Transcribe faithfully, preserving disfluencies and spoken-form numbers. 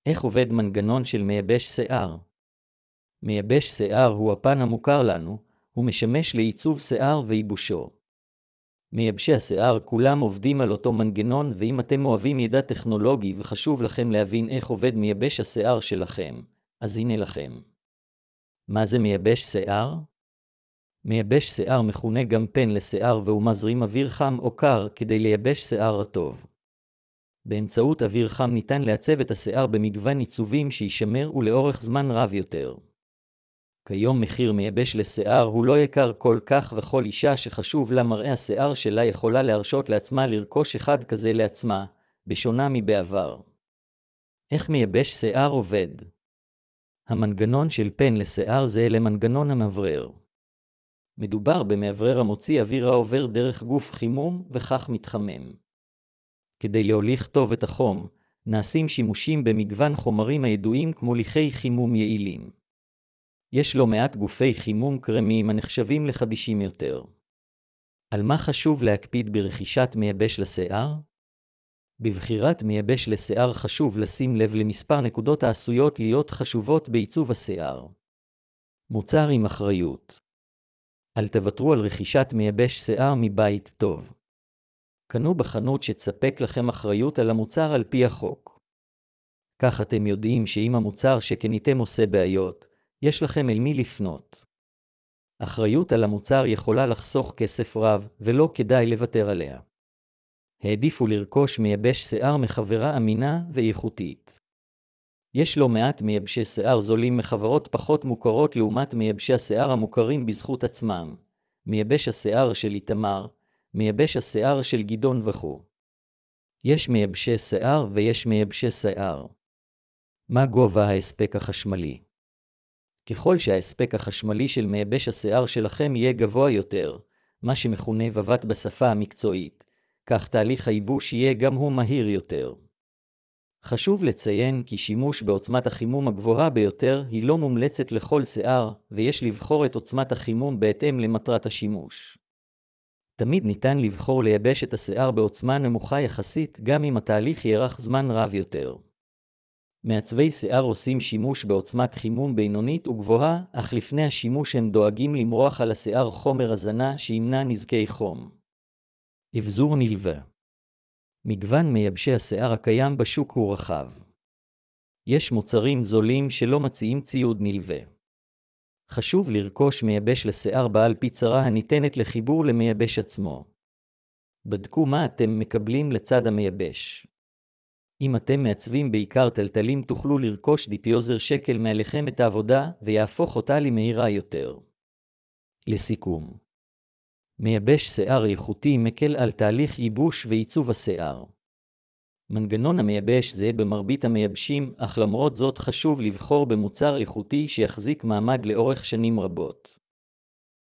איך עובד מנגנון של מייבש שיער? מייבש שיער הוא הפן המוכר לנו, הוא משמש לעיצוב שיער וייבושו. מייבשי השיער כולם עובדים על אותו מנגנון, ואם אתם אוהבים ידע טכנולוגי וחשוב לכם להבין איך עובד מייבש השיער שלכם, אז הנה לכם. מה זה מייבש שיער? מייבש שיער מכונה גם פן לשיער, והוא מזרים אוויר חם או קר כדי לייבש שיער הטוב. באמצעות אוויר חם ניתן לעצב את השיער במגוון עיצובים שישמר ולאורך זמן רב יותר. כיום מחיר מייבש לשיער הוא לא יקר כל כך, וכל אישה שחשוב לה מראה השיער שלה יכולה להרשות לעצמה לרכוש אחד כזה לעצמה, בשונה מבעבר. איך מייבש שיער עובד? המנגנון של פן לשיער זה למנגנון המברר. מדובר במברר המוציא אוויר העובר דרך גוף חימום וכך מתחמם. כדי להוליך טוב את החום, נעשים שימושים במגוון חומרים הידועים כמו ליכי חימום יעילים. יש לא מעט גופי חימום קרמיים הנחשבים לחדישים יותר. על מה חשוב להקפיד ברכישת מייבש לשיער? בבחירת מייבש לשיער חשוב לשים לב למספר נקודות העשויות להיות חשובות בעיצוב השיער. מוצר עם אחריות. אל תוותרו על רכישת מייבש שיער מבית טוב. קנו בחנות שתספק לכם אחריות על המוצר על פי החוק. כך אתם יודעים שאם המוצר שקניתם עושה בעיות, יש לכם אל מי לפנות. אחריות על המוצר יכולה לחסוך כסף רב, ולא כדאי לוותר עליה. העדיפו לרכוש מייבש שיער מחברה אמינה ואיכותית. יש לא מעט מייבשי שיער זולים מחברות פחות מוכרות לעומת מייבשי השיער המוכרים בזכות עצמם. מייבש השיער של איתמר, מייבש השיער של גדעון וכו'. יש מייבשי שיער ויש מייבשי שיער. מה גובה ההספק החשמלי? ככל שההספק החשמלי של מייבש השיער שלכם יהיה גבוה יותר, מה שמכונה וואט בשפה המקצועית, כך תהליך הייבוש יהיה גם הוא מהיר יותר. חשוב לציין כי שימוש בעוצמת החימום הגבוהה ביותר היא לא מומלצת לכל שיער, ויש לבחור את עוצמת החימום בהתאם למטרת השימוש. תמיד ניתן לבחור לייבש את השיער בעוצמה נמוכה יחסית, גם אם התהליך יארך זמן רב יותר. מעצבי שיער עושים שימוש בעוצמת חימום בינונית וגבוהה, אך לפני השימוש הם דואגים למרוח על השיער חומר הזנה שימנע נזקי חום. אבזור נלווה. מגוון מייבשי השיער הקיים בשוק הוא רחב. יש מוצרים זולים שלא מציעים ציוד נלווה. חשוב לרכוש מייבש לשיער בעל פיצרה הניתנת לחיבור למייבש עצמו. בדקו מה אתם מקבלים לצד המייבש. אם אתם מעצבים בעיקר טלטלים תוכלו לרכוש דיפיוזר שקל מעליכם את העבודה ויהפוך אותה למהירה יותר. לסיכום, מייבש שיער איכותי מקל על תהליך ייבוש ועיצוב השיער. מנגנון המייבש זה במרבית המייבשים, אך למרות זאת חשוב לבחור במוצר איכותי שיחזיק מעמד לאורך שנים רבות.